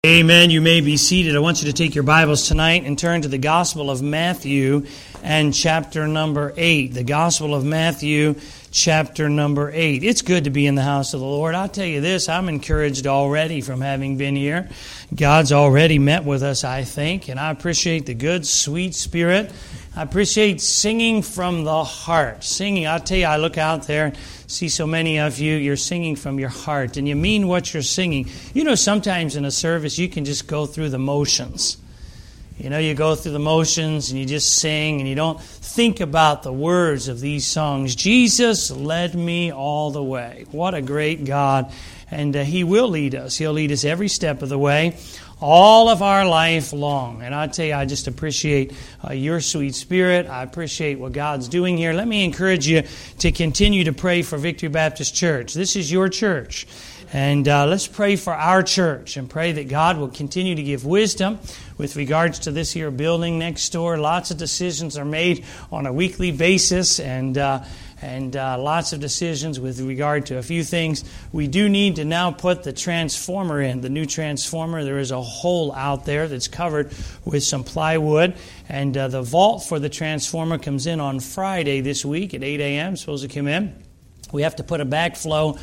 Amen. You may be seated. I want you to take your Bibles tonight and turn to the Gospel of Matthew and chapter number 8. The Gospel of Matthew, chapter number 8. It's good to be in the house of the Lord. I'll tell you this, I'm encouraged already from having been here. God's already met with us, I think, and I appreciate the good, sweet Spirit. I appreciate singing from the heart. Singing, I'll tell you, I look out there and see so many of you, you're singing from your heart, and you mean what you're singing. You know, sometimes in a service, you can just go through the motions. You know, you go through the motions, and you just sing, and you don't think about the words of these songs. Jesus led me all the way. What a great God. And He will lead us. He'll lead us every step of the way, all of our life long. And I tell you, I just appreciate your sweet spirit. I appreciate what God's doing here. Let me encourage you to continue to pray for Victory Baptist Church. This is your church. And let's pray for our church and pray that God will continue to give wisdom with regards to this here building next door. Lots of decisions are made on a weekly basis, and lots of decisions with regard to a few things. We do need to now put the transformer in, the new transformer. There is a hole out there that's covered with some plywood, and the vault for the transformer comes in on Friday this week at 8 a.m. Supposed to come in. We have to put a backflow,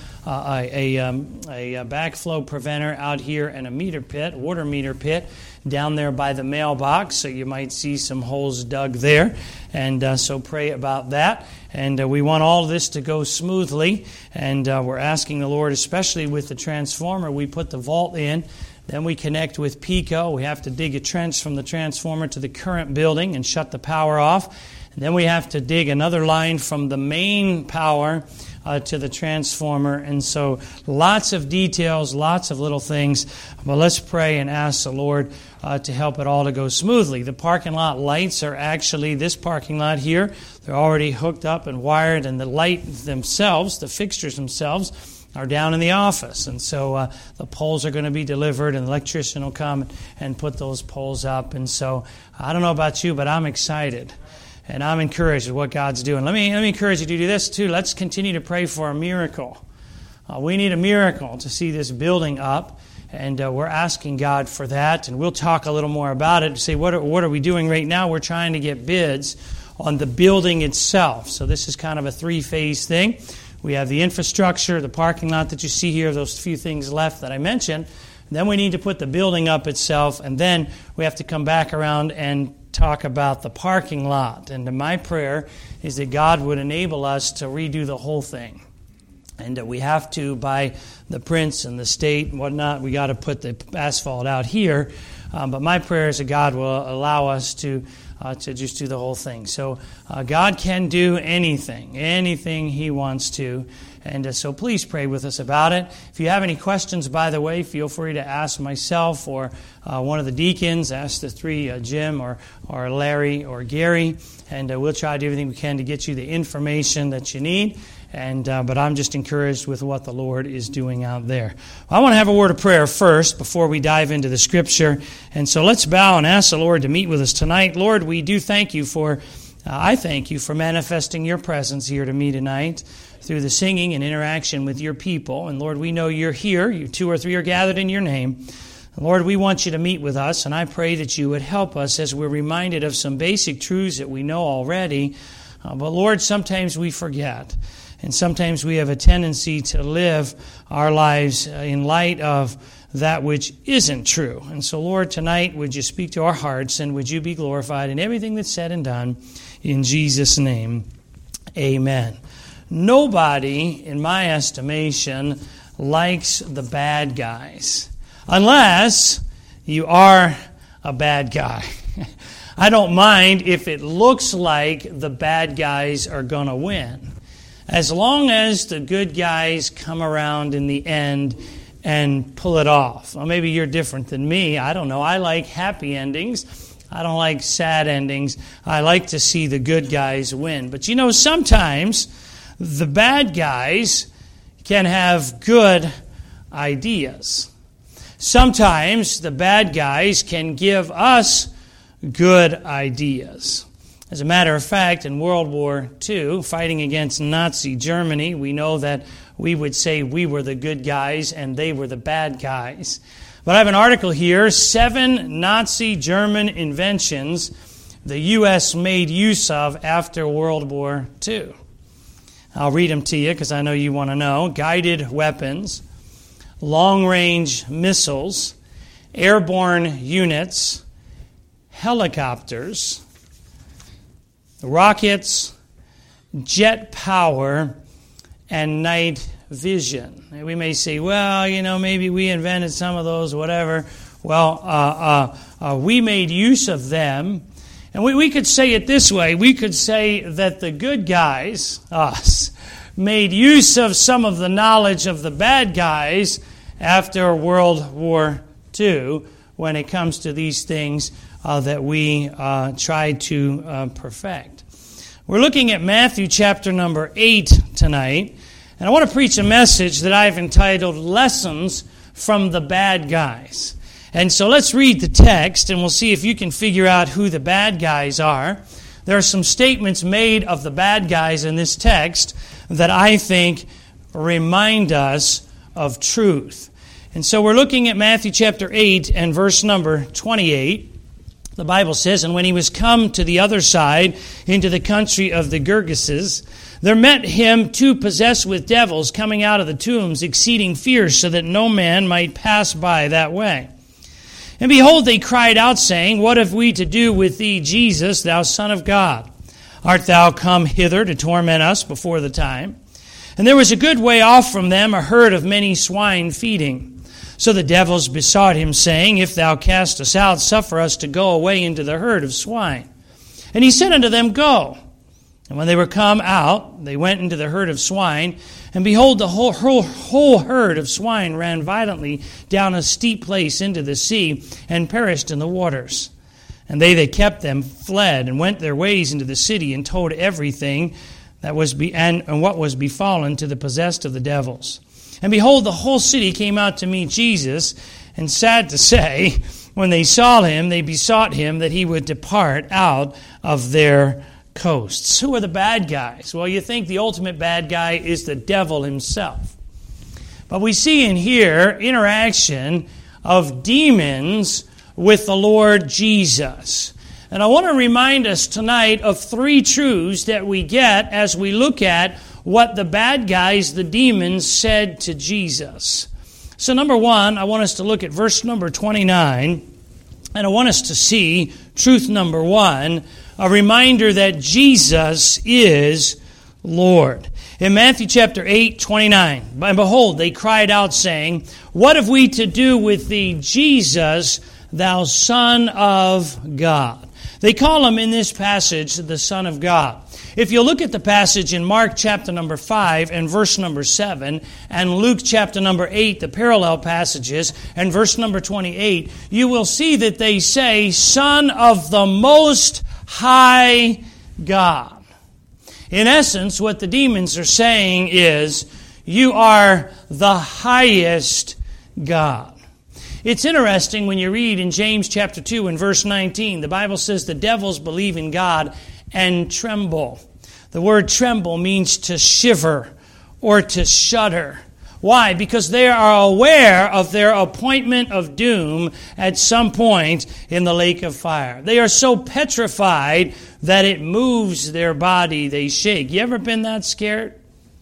a backflow preventer out here and a meter pit, water meter pit, down there by the mailbox. So you might see some holes dug there, and so pray about that. And we want all of this to go smoothly, and we're asking the Lord, especially with the transformer. We put the vault in. Then we connect with PECO. We have to dig a trench from the transformer to the current building and shut the power off. And then we have to dig another line from the main power to the transformer. And so lots of details, lots of little things. But let's pray and ask the Lord to help it all to go smoothly. The parking lot lights are actually this parking lot here. They're already hooked up and wired, and the light themselves, the fixtures themselves, are down in the office. And so the poles are going to be delivered, and the electrician will come and put those poles up. And so I don't know about you, but I'm excited. And I'm encouraged with what God's doing. Let me encourage you to do this too. Let's continue to pray for a miracle. We need a miracle to see this building up, and we're asking God for that. And we'll talk a little more about it. Say, what are we doing right now? We're trying to get bids on the building itself. So this is kind of a three-phase thing. We have the infrastructure, the parking lot that you see here, those few things left that I mentioned. Then we need to put the building up itself, and then we have to come back around and talk about the parking lot. And my prayer is that God would enable us to redo the whole thing. And that we have to, by the prince and the state and whatnot, we got to put the asphalt out here. But my prayer is that God will allow us to just do the whole thing. So God can do anything He wants to. And so please pray with us about it. If you have any questions, by the way, feel free to ask myself or one of the deacons. Ask the three, Jim or Larry or Gary. And we'll try to do everything we can to get you the information that you need. But I'm just encouraged with what the Lord is doing out there. I want to have a word of prayer first before we dive into the Scripture. And so let's bow and ask the Lord to meet with us tonight. Lord, we do thank you for, I thank you for manifesting your presence here to me tonight through the singing and interaction with your people. And Lord, we know you're here. You 2 or 3 are gathered in your name. And Lord, we want you to meet with us. And I pray that you would help us as we're reminded of some basic truths that we know already. But Lord, sometimes we forget. And sometimes we have a tendency to live our lives in light of that which isn't true. And so, Lord, tonight, would you speak to our hearts, and would you be glorified in everything that's said and done. In Jesus' name, amen. Nobody, in my estimation, likes the bad guys, unless you are a bad guy. I don't mind if it looks like the bad guys are going to win, as long as the good guys come around in the end and pull it off. Well, maybe you're different than me. I don't know. I like happy endings. I don't like sad endings. I like to see the good guys win. But you know, sometimes the bad guys can have good ideas. Sometimes the bad guys can give us good ideas. As a matter of fact, in World War II, fighting against Nazi Germany, we know that we would say we were the good guys and they were the bad guys. But I have an article here, 7 Nazi German inventions the U.S. made use of after World War II. I'll read them to you because I know you want to know. Guided weapons, long-range missiles, airborne units, helicopters, rockets, jet power, and night vision. And we may say, well, maybe we invented some of those, whatever. Well, we made use of them. And we could say it this way. We could say that the good guys, us, made use of some of the knowledge of the bad guys after World War II when it comes to these things that we try to perfect. We're looking at Matthew chapter number 8 tonight. And I want to preach a message that I've entitled Lessons from the Bad Guys. And so let's read the text, and we'll see if you can figure out who the bad guys are. There are some statements made of the bad guys in this text that I think remind us of truth. And so we're looking at Matthew chapter 8 and verse number 28. The Bible says, "And when he was come to the other side, into the country of the Gergeses, there met him 2 possessed with devils coming out of the tombs, exceeding fierce, so that no man might pass by that way. And behold, they cried out, saying, What have we to do with thee, Jesus, thou Son of God? Art thou come hither to torment us before the time? And there was a good way off from them a herd of many swine feeding. So the devils besought him, saying, If thou cast us out, suffer us to go away into the herd of swine. And he said unto them, Go. And when they were come out, they went into the herd of swine, and behold, the whole herd of swine ran violently down a steep place into the sea, and perished in the waters. And they that kept them fled, and went their ways into the city, and told everything that was and what was befallen to the possessed of the devils. And behold, the whole city came out to meet Jesus, and sad to say, when they saw him, they besought him that he would depart out of their coasts. Who are the bad guys? Well, you think the ultimate bad guy is the devil himself. But we see in here interaction of demons with the Lord Jesus. And I want to remind us tonight of 3 truths that we get as we look at what the bad guys, the demons, said to Jesus. So number 1, I want us to look at verse number 29, and I want us to see truth number 1, a reminder that Jesus is Lord. In Matthew chapter 8, 29, and behold, they cried out, saying, What have we to do with thee, Jesus, thou Son of God? They call him in this passage the Son of God. If you look at the passage in Mark chapter number 5 and verse number 7, and Luke chapter number 8, the parallel passages, and verse number 28, you will see that they say, Son of the Most High God. In essence, what the demons are saying is, you are the highest God. It's interesting when you read in James chapter 2 and verse 19, the Bible says the devils believe in God and tremble. The word tremble means to shiver or to shudder. Why? Because they are aware of their appointment of doom at some point in the lake of fire. They are so petrified that it moves their body. They shake. You ever been that scared?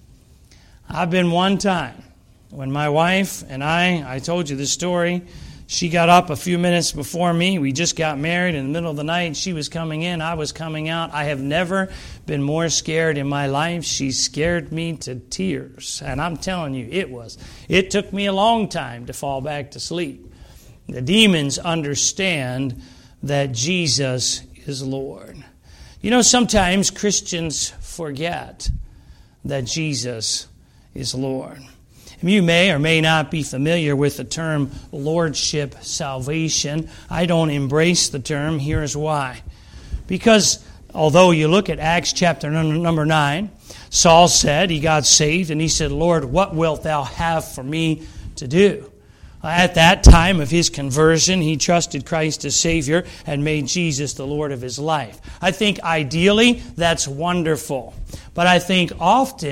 I've been one time. When my wife and I told you this story, she got up a few minutes before me. We just got married in the middle of the night. She was coming in. I was coming out. I have never been more scared in my life. She scared me to tears. And I'm telling you, it took me a long time to fall back to sleep. The demons understand that Jesus is Lord. You know, sometimes Christians forget that Jesus is Lord. You may or may not be familiar with the term lordship salvation. I don't embrace the term. Here's why. Because although you look at Acts chapter number 9, Saul said he got saved and he said, Lord, what wilt thou have for me to do? At that time of his conversion, he trusted Christ as Savior and made Jesus the Lord of his life. I think ideally that's wonderful. But I think often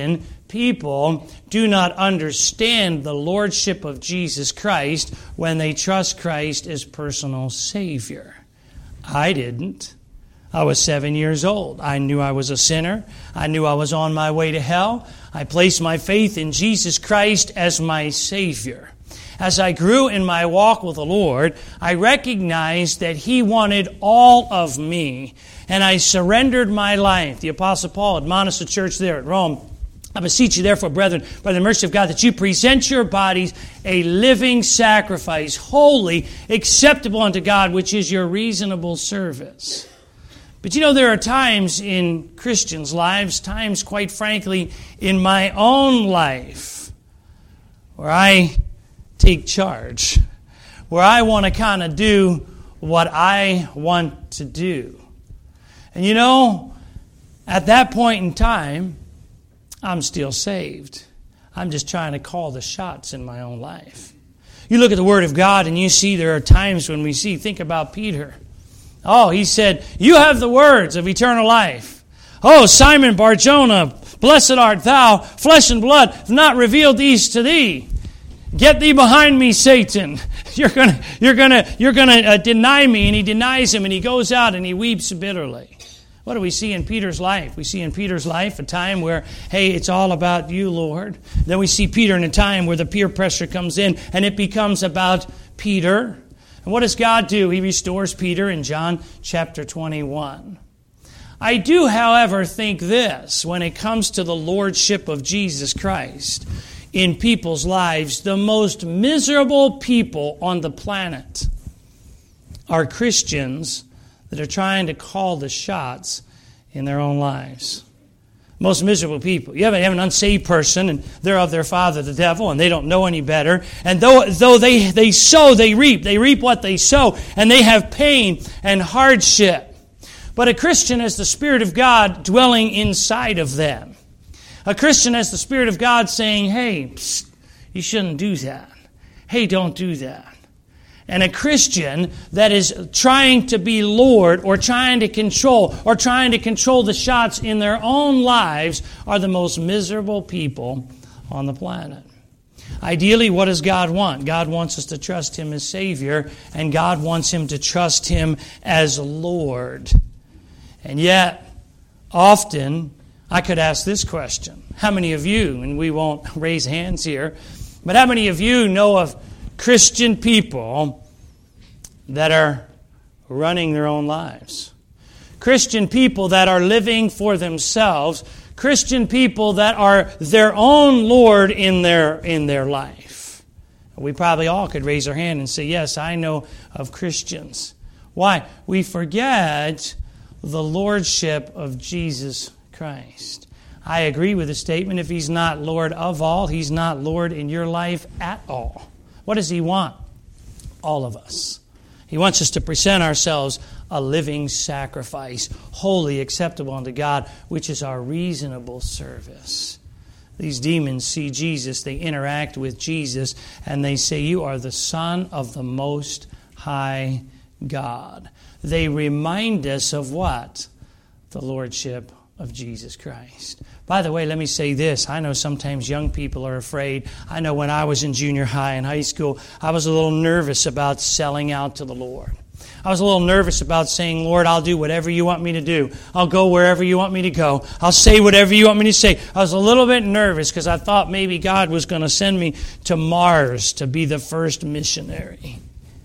people do not understand the lordship of Jesus Christ when they trust Christ as personal Savior. I didn't. I was 7 years old. I knew I was a sinner. I knew I was on my way to hell. I placed my faith in Jesus Christ as my Savior. As I grew in my walk with the Lord, I recognized that He wanted all of me, and I surrendered my life. The Apostle Paul admonished the church there at Rome, I beseech you therefore, brethren, by the mercy of God, that you present your bodies a living sacrifice, holy, acceptable unto God, which is your reasonable service. But you know, there are times in Christians' lives, times, quite frankly, in my own life, where I take charge, where I want to kind of do what I want to do. And you know, at that point in time, I'm still saved. I'm just trying to call the shots in my own life. You look at the Word of God and you see there are times when we see, think about Peter. Oh, he said, you have the words of eternal life. Oh, Simon Bar-Jonah, blessed art thou, flesh and blood have not revealed these to thee. Get thee behind me, Satan. You're gonna deny me. And he denies him, and he goes out and he weeps bitterly. What do we see in Peter's life? We see in Peter's life a time where, hey, it's all about you, Lord. Then we see Peter in a time where the peer pressure comes in, and it becomes about Peter. And what does God do? He restores Peter in John chapter 21. I do, however, think this, when it comes to the lordship of Jesus Christ in people's lives, the most miserable people on the planet are Christians that are trying to call the shots in their own lives. Most miserable people. You have an unsaved person, and they're of their father, the devil, and they don't know any better. And though they sow, they reap. They reap what they sow, and they have pain and hardship. But a Christian has the Spirit of God dwelling inside of them. A Christian has the Spirit of God saying, hey, psst, you shouldn't do that. Hey, don't do that. And a Christian that is trying to be Lord or trying to control the shots in their own lives are the most miserable people on the planet. Ideally, what does God want? God wants us to trust Him as Savior, and God wants Him to trust Him as Lord. And yet, often, I could ask this question. How many of you, and we won't raise hands here, but how many of you know of Christian people that are running their own lives? Christian people that are living for themselves. Christian people that are their own Lord in their life. We probably all could raise our hand and say, yes, I know of Christians. Why? We forget the lordship of Jesus Christ. I agree with the statement. If He's not Lord of all, He's not Lord in your life at all. What does He want? All of us. He wants us to present ourselves a living sacrifice, holy, acceptable unto God, which is our reasonable service. These demons see Jesus, they interact with Jesus, and they say, you are the Son of the Most High God. They remind us of what? The Lordship of Jesus Christ. By the way, let me say this. I know sometimes young people are afraid. I know when I was in junior high and high school, I was a little nervous about selling out to the Lord. I was a little nervous about saying, Lord, I'll do whatever you want me to do. I'll go wherever you want me to go. I'll say whatever you want me to say. I was a little bit nervous because I thought maybe God was going to send me to Mars to be the first missionary.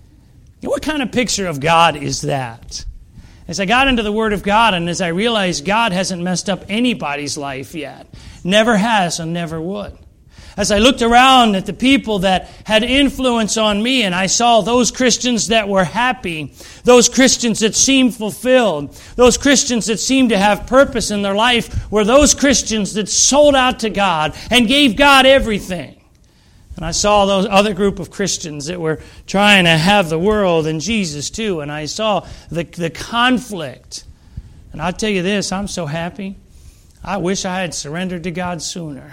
What kind of picture of God is that? As I got into the Word of God and as I realized God hasn't messed up anybody's life yet, never has and never would. As I looked around at the people that had influence on me and I saw those Christians that were happy, those Christians that seemed fulfilled, those Christians that seemed to have purpose in their life were those Christians that sold out to God and gave God everything. And I saw those other group of Christians that were trying to have the world and Jesus too. And I saw the conflict. And I'll tell you this, I'm so happy. I wish I had surrendered to God sooner.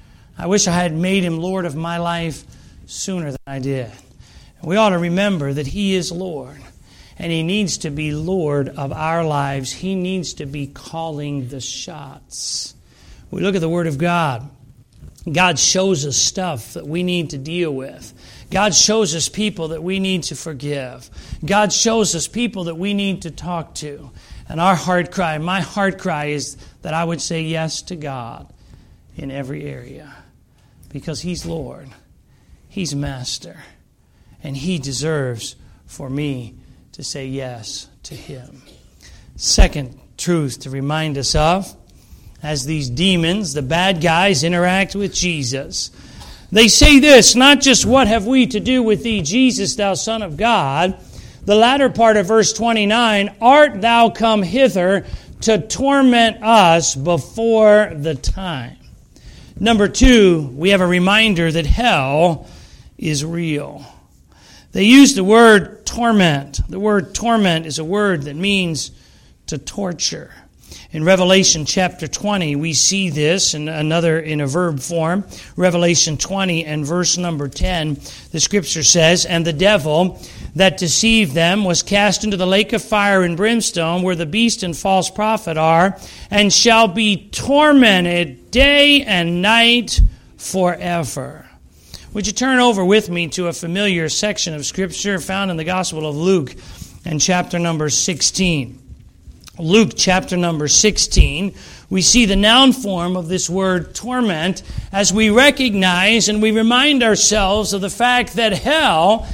I wish I had made Him Lord of my life sooner than I did. And we ought to remember that He is Lord. And He needs to be Lord of our lives. He needs to be calling the shots. We look at the Word of God. God shows us stuff that we need to deal with. God shows us people that we need to forgive. God shows us people that we need to talk to. And our heart cry, my heart cry is that I would say yes to God in every area. Because He's Lord. He's Master. And He deserves for me to say yes to Him. Second truth to remind us of, as these demons, the bad guys, interact with Jesus. They say this, not just what have we to do with thee, Jesus, thou Son of God. The latter part of verse 29, art thou come hither to torment us before the time? Number two, we have a reminder that hell is real. They use the word torment. The word torment is a word that means to torture. In Revelation chapter 20, we see this in a verb form. Revelation 20 and verse number 10, the Scripture says, and the devil that deceived them was cast into the lake of fire and brimstone, where the beast and false prophet are, and shall be tormented day and night forever. Would you turn over with me to a familiar section of Scripture found in the Gospel of Luke and chapter number 16. Luke chapter number 16, we see the noun form of this word torment as we recognize and we remind ourselves of the fact that hell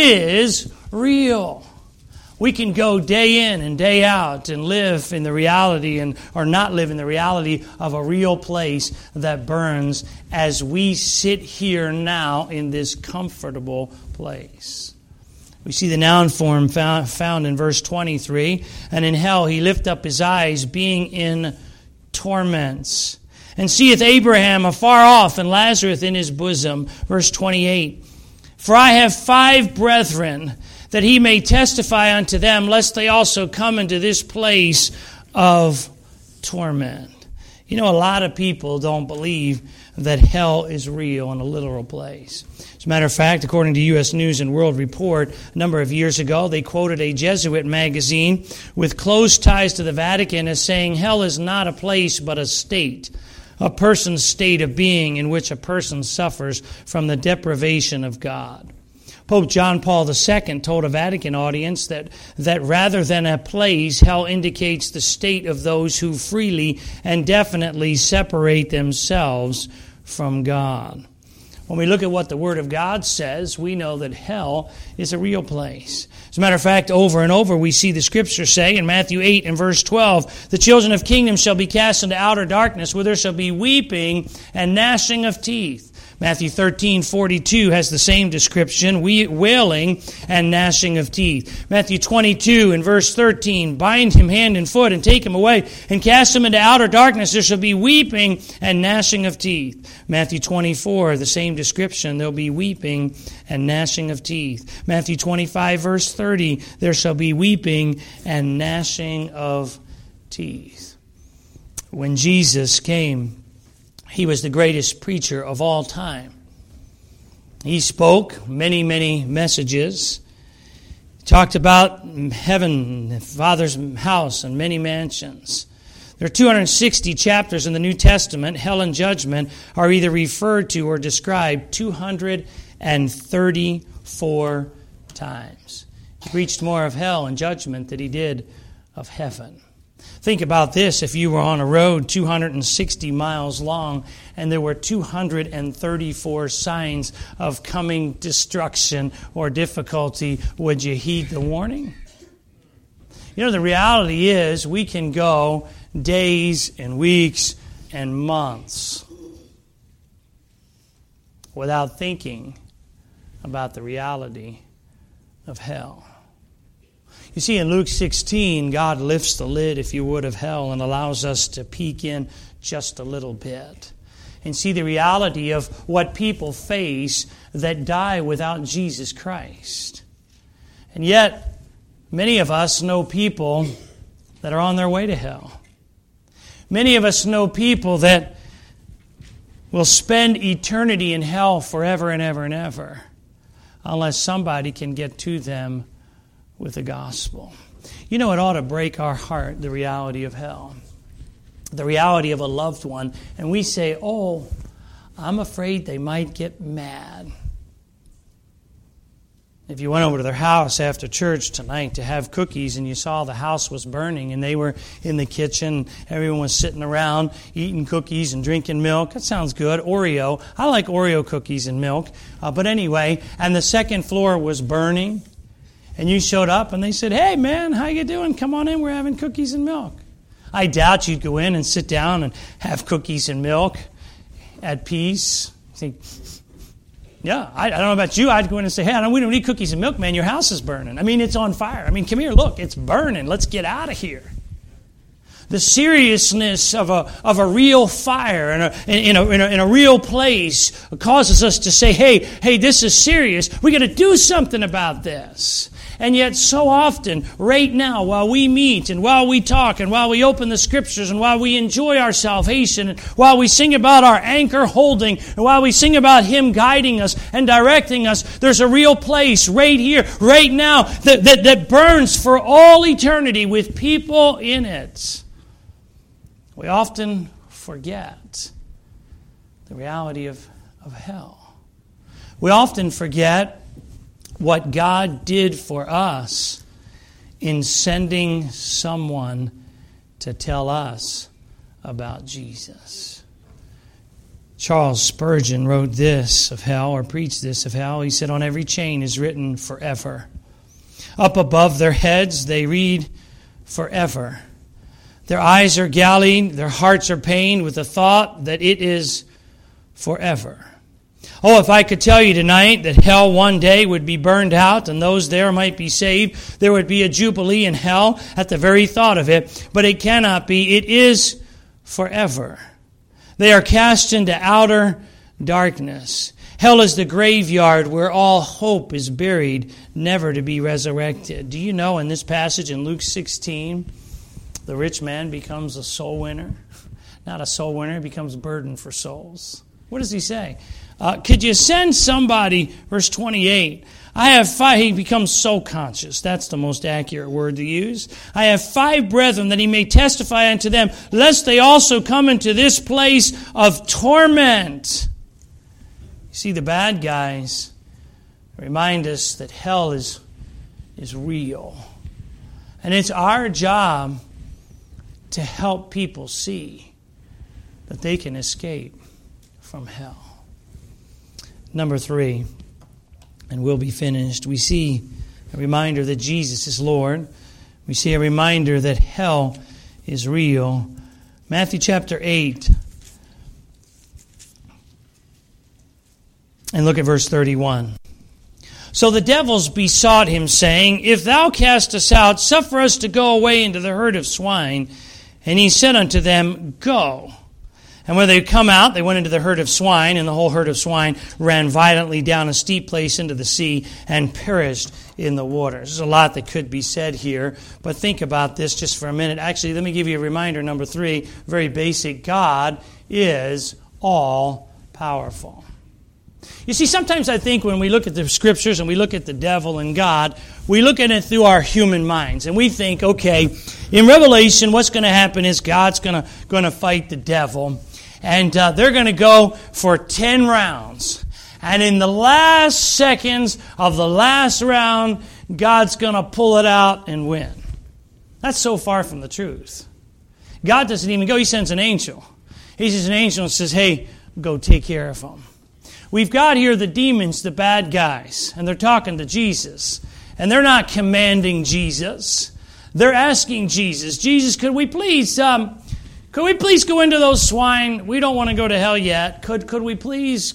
is real. We can go day in and day out and live in the reality or not live in the reality of a real place that burns as we sit here now in this comfortable place. We see the noun form found in verse 23. And in hell he lift up his eyes, being in torments. And seeth Abraham afar off, and Lazarus in his bosom. Verse 28. For I have 5 brethren, that he may testify unto them, lest they also come into this place of torment. You know, a lot of people don't believe that hell is real in a literal place. As a matter of fact, according to U.S. News and World Report, a number of years ago, they quoted a Jesuit magazine with close ties to the Vatican as saying, hell is not a place but a state, a person's state of being in which a person suffers from the deprivation of God. Pope John Paul II told a Vatican audience that rather than a place, hell indicates the state of those who freely and definitely separate themselves from God. When we look at what the Word of God says, we know that hell is a real place. As a matter of fact, over and over we see the Scripture say in Matthew 8 and verse 12, the children of kingdom shall be cast into outer darkness, where there shall be weeping and gnashing of teeth. Matthew 13:42 has the same description, wailing and gnashing of teeth. Matthew 22 and verse 13, bind him hand and foot and take him away and cast him into outer darkness. There shall be weeping and gnashing of teeth. Matthew 24, the same description, there'll be weeping and gnashing of teeth. Matthew 25 verse 30, there shall be weeping and gnashing of teeth. When Jesus came, He was the greatest preacher of all time. He spoke many, many messages. He talked about heaven, Father's house, and many mansions. There are 260 chapters in the New Testament. Hell and judgment are either referred to or described 234 times. He preached more of hell and judgment than he did of heaven. Think about this. If you were on a road 260 miles long and there were 234 signs of coming destruction or difficulty, would you heed the warning? You know, the reality is we can go days and weeks and months without thinking about the reality of hell. You see, in Luke 16, God lifts the lid, if you would, of hell and allows us to peek in just a little bit and see the reality of what people face that die without Jesus Christ. And yet, many of us know people that are on their way to hell. Many of us know people that will spend eternity in hell forever and ever and ever unless somebody can get to them with the gospel. You know, it ought to break our heart, the reality of hell. The reality of a loved one. And we say, oh, I'm afraid they might get mad. If you went over to their house after church tonight to have cookies and you saw the house was burning and they were in the kitchen, everyone was sitting around eating cookies and drinking milk. That sounds good. Oreo. I like Oreo cookies and milk. But anyway, and the second floor was burning. And you showed up and they said, "Hey man, how you doing? Come on in, we're having cookies and milk." I doubt you'd go in and sit down and have cookies and milk at peace. You think, yeah, I don't know about you. I'd go in and say, "Hey, we don't need cookies and milk, man. Your house is burning. I mean, it's on fire. I mean, come here, look, it's burning. Let's get out of here." The seriousness of a real fire in a real place causes us to say, hey, this is serious. We got to do something about this. And yet so often, right now, while we meet and while we talk and while we open the Scriptures and while we enjoy our salvation and while we sing about our anchor holding and while we sing about Him guiding us and directing us, there's a real place right here, right now, that burns for all eternity with people in it. We often forget the reality of hell. We often forget what God did for us in sending someone to tell us about Jesus. Charles Spurgeon wrote this of hell, or preached this of hell. He said, "On every chain is written forever. Up above their heads they read forever. Their eyes are gallied, their hearts are pained with the thought that it is forever." Oh, if I could tell you tonight that hell one day would be burned out and those there might be saved, there would be a jubilee in hell at the very thought of it. But it cannot be. It is forever. They are cast into outer darkness. Hell is the graveyard where all hope is buried, never to be resurrected. Do you know in this passage in Luke 16, the rich man becomes a soul winner? Not a soul winner, he becomes burden for souls. What does he say? Could you send somebody, verse 28, I have 5, he becomes soul conscious. That's the most accurate word to use. I have 5 brethren that he may testify unto them, lest they also come into this place of torment. You see, the bad guys remind us that hell is real. And it's our job to help people see that they can escape from hell. Number 3, and we'll be finished. We see a reminder that Jesus is Lord. We see a reminder that hell is real. Matthew chapter 8. And look at verse 31. So the devils besought him, saying, If thou cast us out, suffer us to go away into the herd of swine. And he said unto them, Go. And when they come out, they went into the herd of swine, and the whole herd of swine ran violently down a steep place into the sea and perished in the waters. There's a lot that could be said here, but think about this just for a minute. Actually, let me give you a reminder, number 3, very basic. God is all-powerful. You see, sometimes I think when we look at the Scriptures and we look at the devil and God, we look at it through our human minds. And we think, okay, in Revelation, what's going to happen is God's going to fight the devil. And they're going to go for 10 rounds. And in the last seconds of the last round, God's going to pull it out and win. That's so far from the truth. God doesn't even go. He sends an angel. He sends an angel and says, hey, go take care of them. We've got here the demons, the bad guys, and they're talking to Jesus. And they're not commanding Jesus. They're asking Jesus, Jesus, could we please go into those swine? We don't want to go to hell yet. Could we please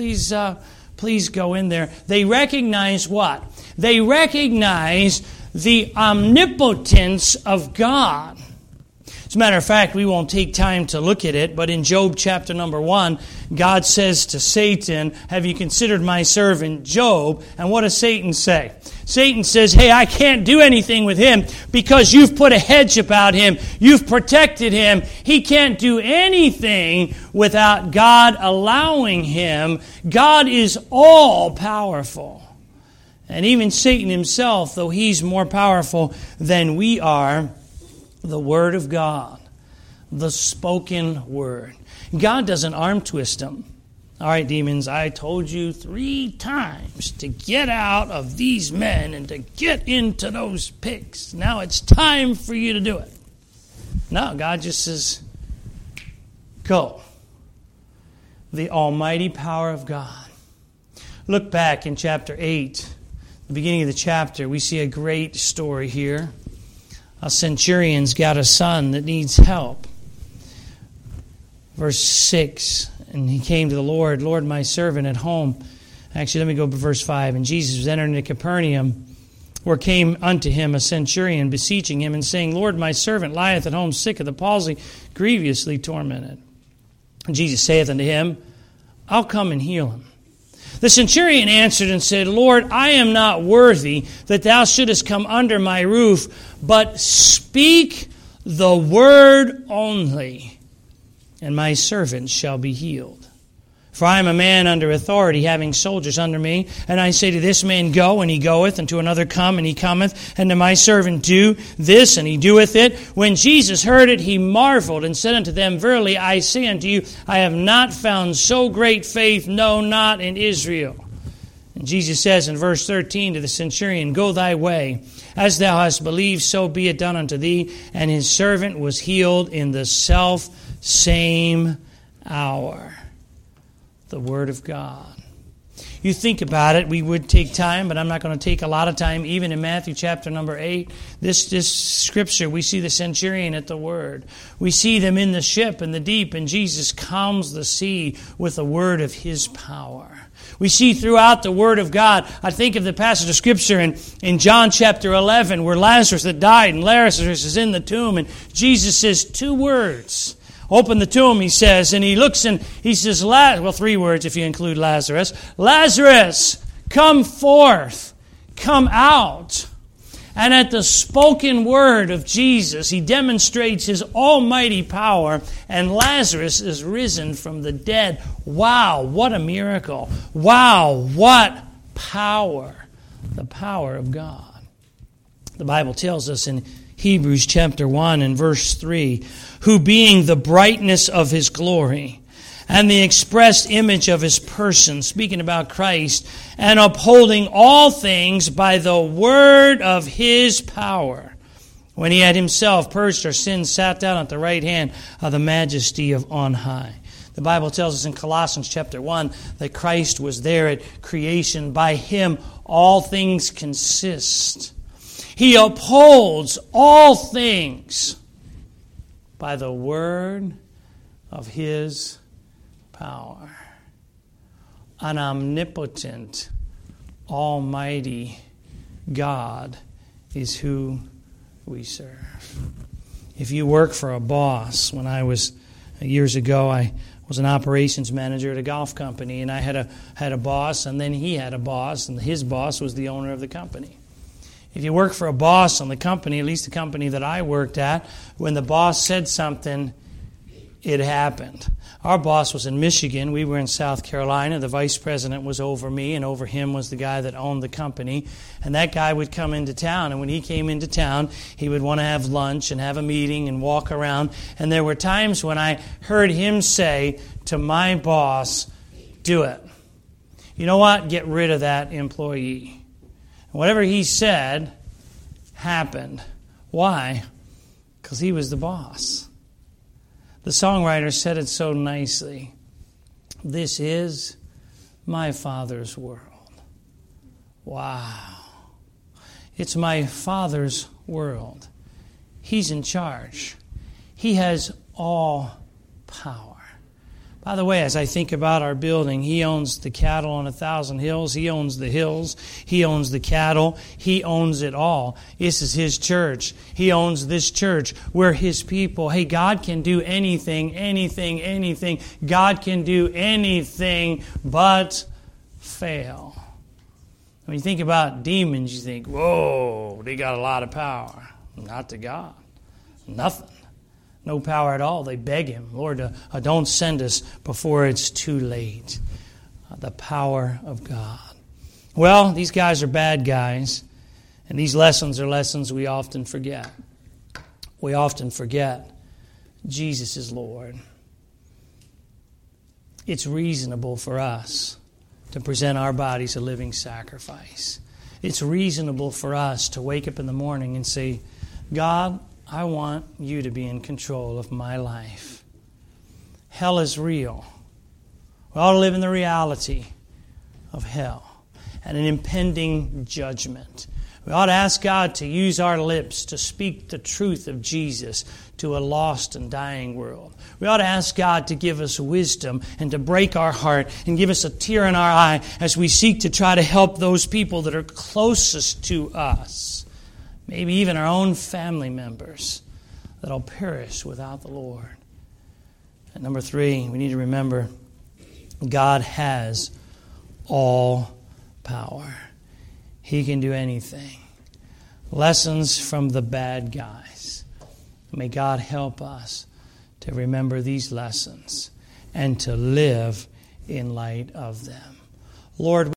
go in there? They recognize what? They recognize the omnipotence of God. As a matter of fact, we won't take time to look at it, but in Job chapter number 1, God says to Satan, have you considered my servant Job? And what does Satan say? Satan says, hey, I can't do anything with him because you've put a hedge about him. You've protected him. He can't do anything without God allowing him. God is all powerful. And even Satan himself, though he's more powerful than we are, the Word of God, the spoken Word. God doesn't arm twist him. All right, demons, I told you 3 times to get out of these men and to get into those pigs. Now it's time for you to do it. No, God just says, go. The almighty power of God. Look back in chapter 8, the beginning of the chapter. We see a great story here. A centurion's got a son that needs help. Verse 6, and he came to the Lord, Lord, my servant at home. Actually, let me go to verse 5. And Jesus was entering into Capernaum, where came unto him a centurion, beseeching him, and saying, Lord, my servant lieth at home sick of the palsy, grievously tormented. And Jesus saith unto him, I'll come and heal him. The centurion answered and said, Lord, I am not worthy that thou shouldest come under my roof, but speak the word only, and my servant shall be healed. For I am a man under authority, having soldiers under me. And I say to this man, go, and he goeth, and to another, come, and he cometh, and to my servant, do this, and he doeth it. When Jesus heard it, he marveled, and said unto them, Verily I say unto you, I have not found so great faith, no, not in Israel. And Jesus says in verse 13 to the centurion, Go thy way, as thou hast believed, so be it done unto thee. And his servant was healed in the same hour. The Word of God. You think about it, we would take time, but I'm not going to take a lot of time. Even in Matthew chapter number 8, this scripture, we see the centurion at the Word. We see them in the ship in the deep, and Jesus calms the sea with the word of His power. We see throughout the Word of God, I think of the passage of Scripture in John chapter 11, where Lazarus had died, and Lazarus is in the tomb, and Jesus says 2 words. Open the tomb, he says, and he looks and he says, 3 words if you include Lazarus. Lazarus, come forth, come out. And at the spoken word of Jesus, he demonstrates his almighty power, and Lazarus is risen from the dead. Wow, what a miracle. Wow, what power. The power of God. The Bible tells us in Hebrews chapter 1 and verse 3, who being the brightness of His glory and the express image of His person, speaking about Christ, and upholding all things by the word of His power, when He had Himself purged our sins, sat down at the right hand of the majesty of on high. The Bible tells us in Colossians chapter 1 that Christ was there at creation. By Him all things consist. He upholds all things by the word of His power. An omnipotent, almighty God is who we serve. If you work for a boss, when I was, years ago, I was an operations manager at a golf company, and I had a boss, and then he had a boss, and his boss was the owner of the company. If you work for a boss on the company, at least the company that I worked at, when the boss said something, it happened. Our boss was in Michigan. We were in South Carolina. The vice president was over me, and over him was the guy that owned the company. And that guy would come into town, and when he came into town, he would want to have lunch and have a meeting and walk around. And there were times when I heard him say to my boss, do it. You know what? Get rid of that employee. Whatever he said happened. Why? Because he was the boss. The songwriter said it so nicely. This is my Father's world. Wow. It's my Father's world. He's in charge. He has all power. By the way, as I think about our building, He owns the cattle on 1,000 hills. He owns the hills. He owns the cattle. He owns it all. This is His church. He owns this church. We're His people. Hey, God can do anything, anything, anything. God can do anything but fail. When you think about demons, you think, whoa, they got a lot of power. Not to God. Nothing. No power at all. They beg Him, Lord, don't send us before it's too late. The power of God. Well, these guys are bad guys, and these lessons are lessons we often forget. We often forget Jesus is Lord. it's reasonable for us to present our bodies a living sacrifice. It's reasonable for us to wake up in the morning and say, God, I want you to be in control of my life. Hell is real. We all live in the reality of hell and an impending judgment. We ought to ask God to use our lips to speak the truth of Jesus to a lost and dying world. We ought to ask God to give us wisdom and to break our heart and give us a tear in our eye as we seek to try to help those people that are closest to us, maybe even our own family members, that'll perish without the Lord. And number 3, we need to remember God has all power. He can do anything. Lessons from the bad guys. May God help us to remember these lessons and to live in light of them. Lord,